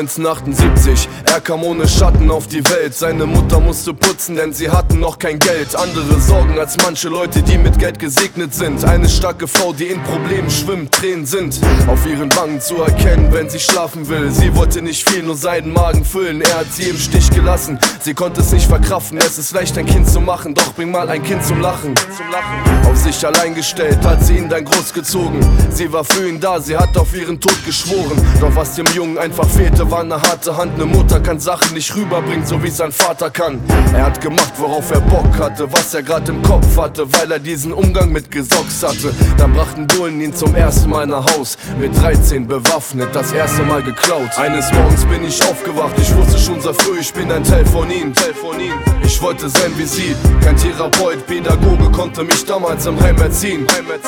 1978, er kam ohne Schatten auf die Welt. Seine Mutter musste putzen, denn sie hatten noch kein Geld. Andere Sorgen als manche Leute, die mit Geld gesegnet sind. Eine starke Frau, die in Problemen schwimmt, Tränen sind auf ihren Wangen zu erkennen, wenn sie schlafen will. Sie wollte nicht viel, nur seinen Magen füllen. Er hat sie im Stich gelassen, sie konnte es nicht verkraften. Es ist leicht, ein Kind zu machen, doch bring mal ein Kind zum Lachen. Auf sich allein gestellt, hat sie ihn dann großgezogen. Sie war für ihn da, sie hat auf ihren Tod geschworen. Doch was dem Jungen einfach fehlte, war eine harte Hand. Eine Mutter kann Sachen nicht rüberbringen, so wie sein Vater kann. Er hat gemacht, worauf er Bock hatte, was er grad im Kopf hatte, weil er diesen Umgang mit Gesocks hatte. Dann brachten Bullen ihn zum ersten Mal nach Haus, mit 13 bewaffnet, das erste Mal geklaut. Eines Morgens bin ich aufgewacht, ich wusste schon sehr früh, ich bin ein Teil von ihm. Ich wollte sein wie sie, kein Therapeut, Pädagoge konnte mich damals im Heim erziehen.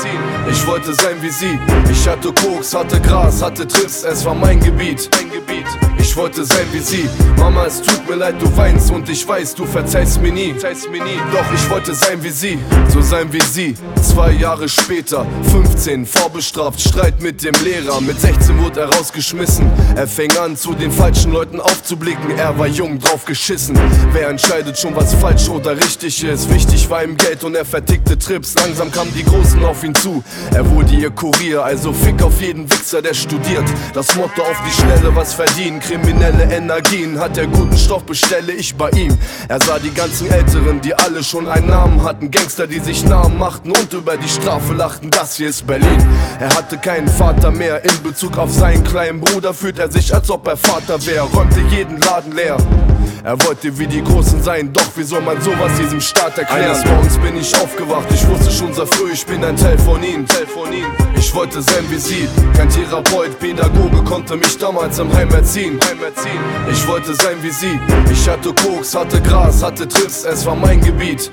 Ich wollte sein wie sie, ich hatte Koks, hatte Gras, hatte Trips, es war mein Gebiet. Ich wollte sein wie sie, Mama, es tut mir leid, du weinst und ich weiß, du verzeihst mir nie. Doch ich wollte sein wie sie, so sein wie sie. 2 Jahre später, 15, vorbestraft, Streit mit dem Lehrer. Mit 16 wurde er rausgeschmissen. Er fing an, zu den falschen Leuten aufzublicken. Er war jung, drauf geschissen. Wer entscheidet schon, was falsch oder richtig ist? Wichtig war ihm Geld und er vertickte Trips. Langsam kamen die Großen auf ihn zu. Er wurde ihr Kurier, also fick auf jeden Wichser, der studiert. Das Motto auf die Schnelle, was verdienen. Kriminelle Energien, hat er guten Stoff, bestelle ich bei ihm. Er sah die ganzen Älteren, die alle schon einen Namen hatten. Gangster, die sich Namen machten und über die Strafe lachten. Das hier ist Berlin. Er hatte keinen Vater mehr. In Bezug auf seinen kleinen Bruder fühlt er sich, als ob er Vater wäre. Räumte jeden Laden leer. Er wollte wie die Großen sein, doch wie soll man sowas diesem Staat erklären? Eines Morgens bin ich aufgewacht, ich wusste schon sehr früh, ich bin ein Teil von ihm. Ich wollte sein wie sie, kein Therapeut, Pädagoge konnte mich damals im Heim erziehen. Ich wollte sein wie sie, ich hatte Koks, hatte Gras, hatte Trips, es war mein Gebiet.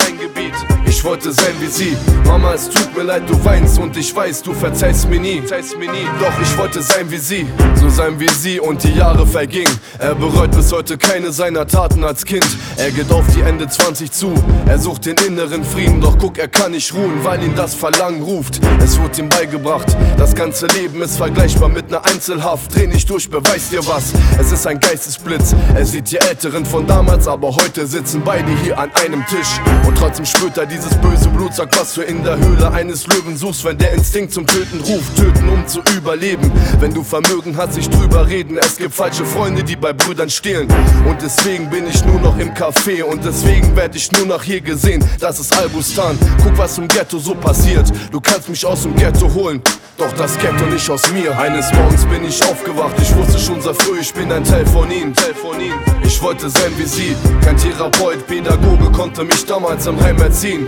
Ich wollte sein wie sie, Mama, es tut mir leid, du weinst und ich weiß, du verzeihst mir nie. Doch ich wollte sein wie sie, so sein wie sie und die Jahre vergingen. Er bereut bis heute keine seiner Taten als Kind. Er geht auf die Ende 20 zu, er sucht den inneren Frieden. Doch guck, er kann nicht ruhen, weil ihn das Verlangen ruft. Es wurde ihm beigebracht, das ganze Leben ist vergleichbar mit einer Einzelhaft. Dreh nicht durch, beweis dir was, es ist ein Geistesblitz. Er sieht die Älteren von damals, aber heute sitzen beide hier an einem Tisch. Und trotzdem spürt er dieses böse Blut, sagt, was du in der Höhle eines Löwen suchst. Wenn der Instinkt zum Töten ruft, töten um zu überleben. Wenn du Vermögen hast, sich drüber reden. Es gibt falsche Freunde, die bei Brüdern stehlen. Und deswegen bin ich nur noch im Café und deswegen werd ich nur noch hier gesehen. Das ist Albustan, guck, was im Ghetto so passiert. Du kannst mich aus dem Ghetto holen, doch das Ghetto nicht aus mir. Eines Morgens bin ich aufgewacht, ich wusste schon sehr früh, ich bin ein Teil von ihm. Ich wollte sein wie sie, kein Therapeut, Pädagoge konnte mich damals im Heim erziehen.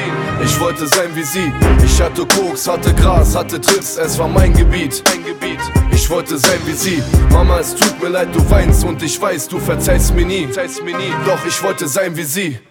Ich wollte sein wie sie, ich hatte Koks, hatte Gras, hatte Trips, es war mein Gebiet. Ich wollte sein wie sie, Mama, es tut mir leid, du weinst und ich weiß, du verzeihst mir nie. Doch ich wollte sein wie sie.